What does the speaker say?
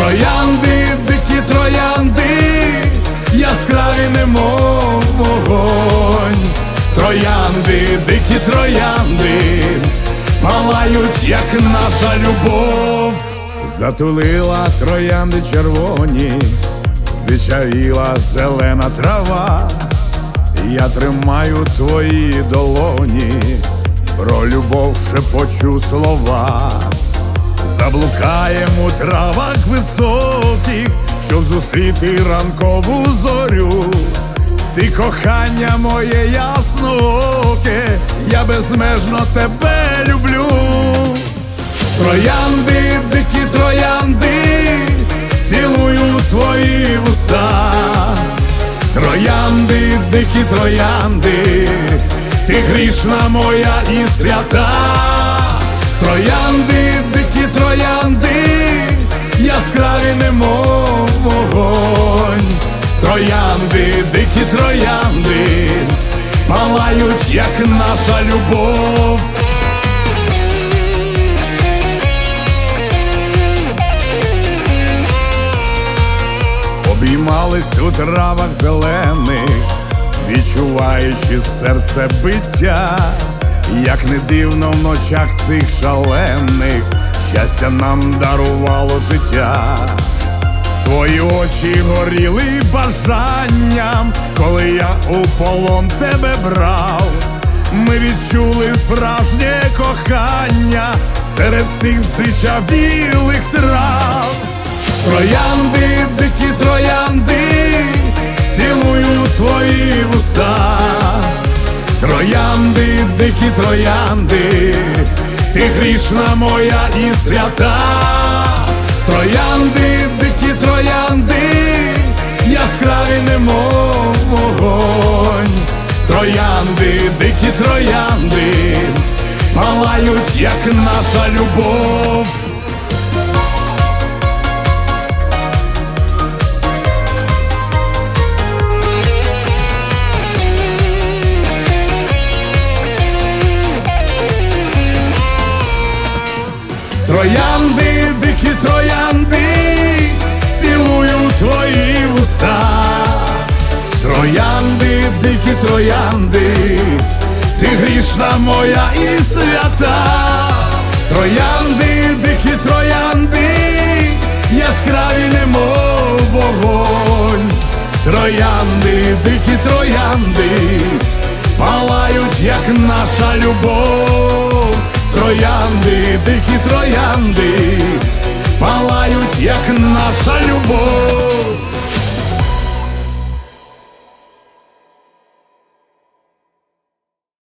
Троянди, дикі троянди, яскраві немов вогонь. Троянди, дикі троянди, палають, як наша любов. Затулила троянди червоні, здичавіла зелена трава. Я тримаю твої долоні, про любов шепочу слова. Заблукаєм у травах високих, щоб зустріти ранкову зорю. Ти кохання моє яснооке, я безмежно тебе люблю. Троянди, дикі троянди, цілую твої вуста. Троянди, дикі троянди, ти грішна моя і свята. Троянди, дикі троянди, яскраві немов вогонь. Троянди, дикі троянди, палають, як наша любов. Обіймались у травах зелених, відчуваючи серце биття. Як не дивно, в ночах цих шалених щастя нам дарувало життя. Твої очі горіли бажанням, коли я у полон тебе брав. Ми відчули справжнє кохання серед цих здичавілих трав. Троянди, дикі троянди, цілую твої вуста. Троянди, дикі троянди, ти грішна моя і свята. Троянди, дикі троянди, яскраві немов вогонь. Троянди, дикі троянди, палають, як наша любов. Троянди, дикі троянди, цілую твої вуста. Троянди, дикі троянди, ти грішна моя і свята. Троянди, дикі троянди, яскраві немов вогонь. Троянди, дикі троянди, палають, як наша любов. Троянди, дикі троянди, палають, як наша любов.